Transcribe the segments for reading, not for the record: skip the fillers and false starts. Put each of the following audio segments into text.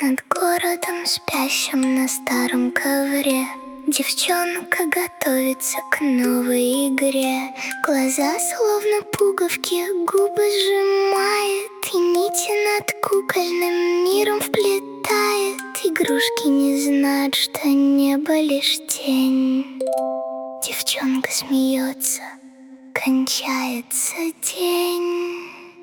над городом, спящим на старом ковре. Девчонка готовится к новой игре. Глаза словно пуговки, губы сжимает, и нити над кукольным миром вплетает. Игрушки не знают, что небо лишь тень. Девчонка смеется, кончается день.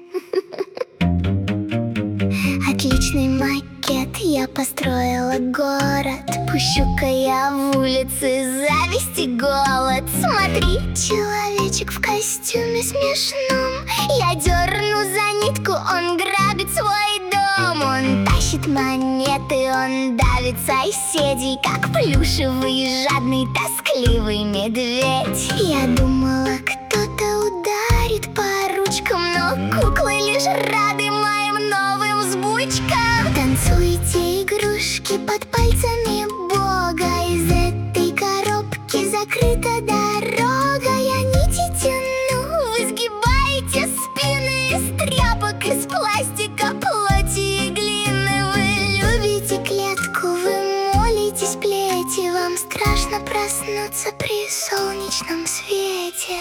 Отличный макет, я построила город. Пущу-ка я в улицы зависть и голод. Смотри, человечек в костюме смешном. Я дерну за нитку, он грабит свой дом. Он тащит монеты, он давит соседей, как плюшевый, жадный, тоскливый медведь. Я думала, кто-то ударит по ручкам, но куклы лишь рады моим новым взбучкам. Танцуйте, игрушки, под пальцами Бога. Из этой коробки закрыта дорога. Я нити тяну, вы сгибаете спины. Из тряпок, из пластика, плоти и глины. Вы любите клетку, вы молитесь плети. Вам страшно проснуться при солнечном свете.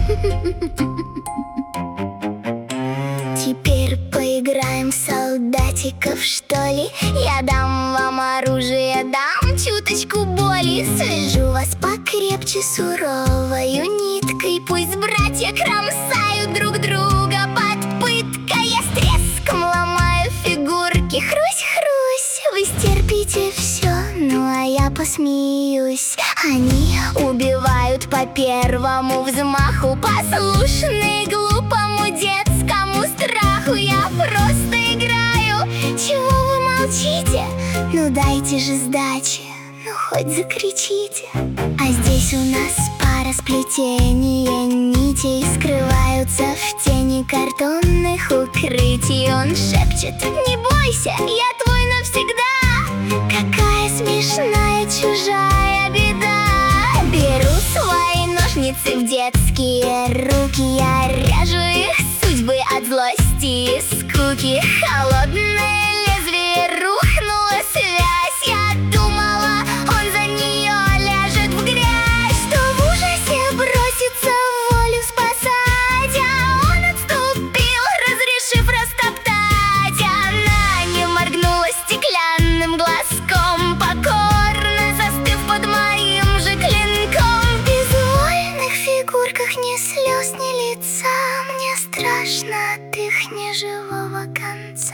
Теперь поиграем в солдатиков, что ли? Я дам вам оружие, дам чуточку боли. Свяжу вас покрепче суровою ниткой. Пусть братья кромсают друг друга под пыткой. Я с треском ломаю фигурки, хрусь-хрусь. Вы стерпите все, ну а я посмеюсь. Они убивают по первому взмаху, послушные глупому детскому страху. Я просто играю, чего вы молчите? Ну дайте же сдачи, ну хоть закричите. А здесь у нас пара сплетения нитей, скрываются в тени картонных укрытий. Он шепчет: не бойся, я твой навсегда. Какая смешная чужая беда. Беру свои ножницы в детские руки. Я режу их судьбы от злости и скуки. Холодное лезвие, рухнула связь. Я думала, он за нее ляжет в грязь, что в ужасе бросится волю спасать. А он отступил, разрешив растоптать. Она не моргнула стеклянным глазком, покорно застыв под моим же клинком. В безвольных фигурках ни слез, ни лица. Мне страшно от их неживого конца.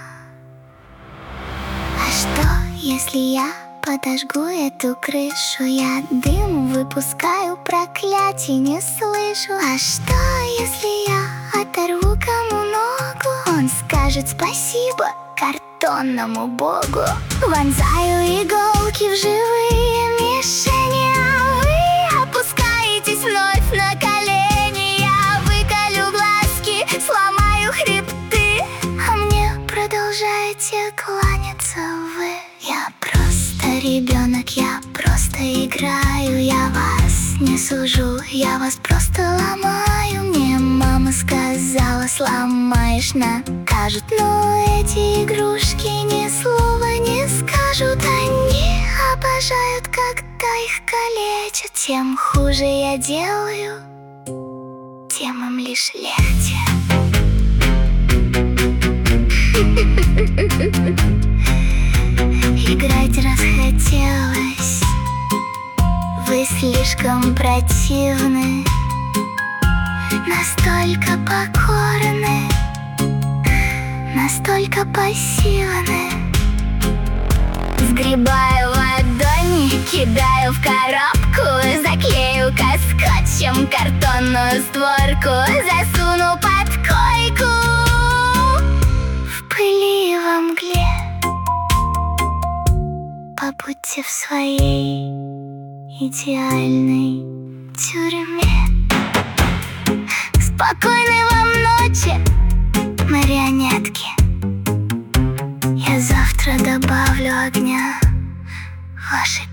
А что, если я подожгу эту крышу? Я дым выпускаю, проклятий не слышу. А что, если я оторву кому ногу? Он скажет спасибо картонному богу. Вонзаю иголки в живые мишени, а вы опускаетесь вновь на колени. Я выколю глазки, сломаю хребты, а мне продолжаете кланяться вы. Я просто ребенок, я просто играю. Я вас не сужу, я вас просто ломаю. Мне мама сказала, сломаешь, накажут. Но эти игрушки ни слова не скажут. Они обожают, когда их калечат. Тем хуже я делаю, тем им лишь легче. Играть расхотелось, вы слишком противны, настолько покорны, настолько пассивны. Сгребаю ладони, кидаю в коробку, заклею-ка скотчем картонную створку, засуну под койку. В пыли и во мгле побудьте в своей идеальной тюрьме. Спокойной вам ночи, марионетки. Я завтра добавлю огня в вашей